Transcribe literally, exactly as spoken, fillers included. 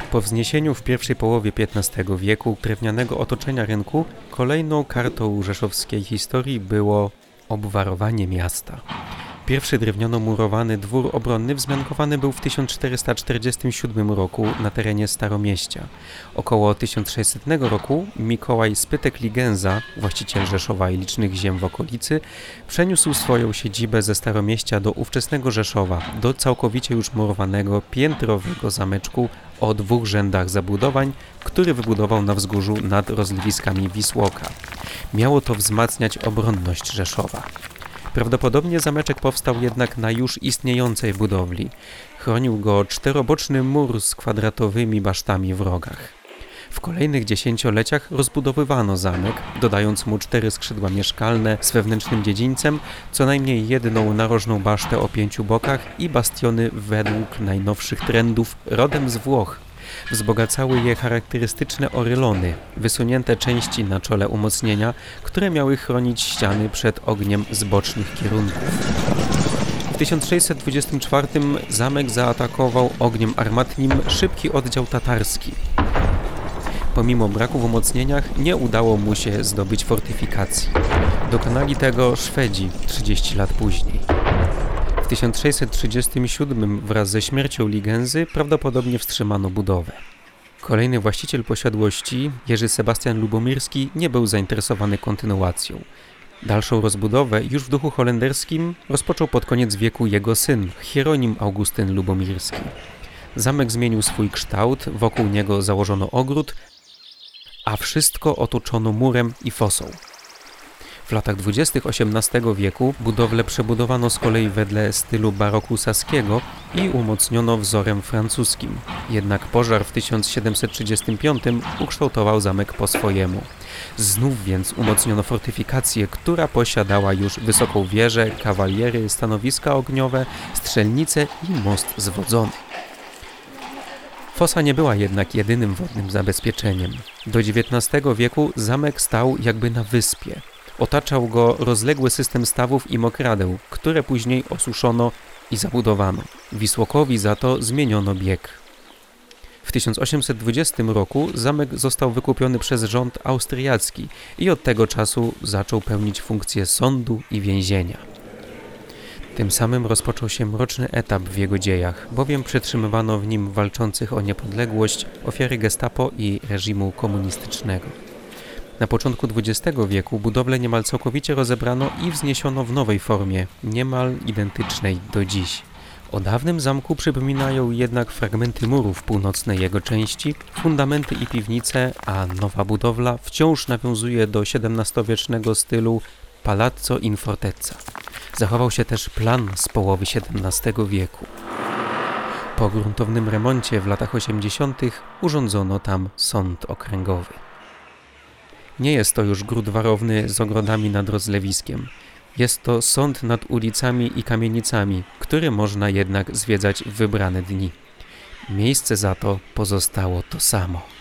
Po wzniesieniu w pierwszej połowie piętnastego wieku drewnianego otoczenia rynku, kolejną kartą rzeszowskiej historii było obwarowanie miasta. Pierwszy drewniano-murowany dwór obronny wzmiankowany był w tysiąc czterysta czterdziestym siódmym roku na terenie Staromieścia. Około tysiąc sześćsetnego roku Mikołaj Spytek-Ligenza, właściciel Rzeszowa i licznych ziem w okolicy, przeniósł swoją siedzibę ze Staromieścia do ówczesnego Rzeszowa, do całkowicie już murowanego, piętrowego zameczku o dwóch rzędach zabudowań, który wybudował na wzgórzu nad rozlewiskami Wisłoka. Miało to wzmacniać obronność Rzeszowa. Prawdopodobnie zameczek powstał jednak na już istniejącej budowli. Chronił go czteroboczny mur z kwadratowymi basztami w rogach. W kolejnych dziesięcioleciach rozbudowywano zamek, dodając mu cztery skrzydła mieszkalne z wewnętrznym dziedzińcem, co najmniej jedną narożną basztę o pięciu bokach i bastiony według najnowszych trendów rodem z Włoch. Wzbogacały je charakterystyczne orylony, wysunięte części na czole umocnienia, które miały chronić ściany przed ogniem z bocznych kierunków. W tysiąc sześćset dwudziestym czwartym zamek zaatakował ogniem armatnim szybki oddział tatarski. Pomimo braku w umocnieniach nie udało mu się zdobyć fortyfikacji. Dokonali tego Szwedzi trzydzieści lat później. W tysiąc sześćset trzydziestym siódmym wraz ze śmiercią Ligenzy prawdopodobnie wstrzymano budowę. Kolejny właściciel posiadłości, Jerzy Sebastian Lubomirski, nie był zainteresowany kontynuacją. Dalszą rozbudowę już w duchu holenderskim rozpoczął pod koniec wieku jego syn, Hieronim Augustyn Lubomirski. Zamek zmienił swój kształt, wokół niego założono ogród, a wszystko otoczono murem i fosą. W latach dwudziestych osiemnastego wieku budowlę przebudowano z kolei wedle stylu baroku saskiego i umocniono wzorem francuskim. Jednak pożar w tysiąc siedemset trzydziestym piątym ukształtował zamek po swojemu. Znów więc umocniono fortyfikację, która posiadała już wysoką wieżę, kawaliery, stanowiska ogniowe, strzelnice i most zwodzony. Fosa nie była jednak jedynym wodnym zabezpieczeniem. Do dziewiętnastego wieku zamek stał jakby na wyspie. Otaczał go rozległy system stawów i mokradeł, które później osuszono i zabudowano. Wisłokowi za to zmieniono bieg. W tysiąc osiemset dwudziestym roku zamek został wykupiony przez rząd austriacki i od tego czasu zaczął pełnić funkcję sądu i więzienia. Tym samym rozpoczął się mroczny etap w jego dziejach, bowiem przetrzymywano w nim walczących o niepodległość ofiary gestapo i reżimu komunistycznego. Na początku dwudziestego wieku budowlę niemal całkowicie rozebrano i wzniesiono w nowej formie, niemal identycznej do dziś. O dawnym zamku przypominają jednak fragmenty murów północnej jego części, fundamenty i piwnice, a nowa budowla wciąż nawiązuje do siedemnastowiecznego stylu Palazzo in Fortezza. Zachował się też plan z połowy siedemnastego wieku. Po gruntownym remoncie w latach osiemdziesiątych urządzono tam sąd okręgowy. Nie jest to już gród warowny z ogrodami nad rozlewiskiem. Jest to sąd nad ulicami i kamienicami, który można jednak zwiedzać w wybrane dni. Miejsce za to pozostało to samo.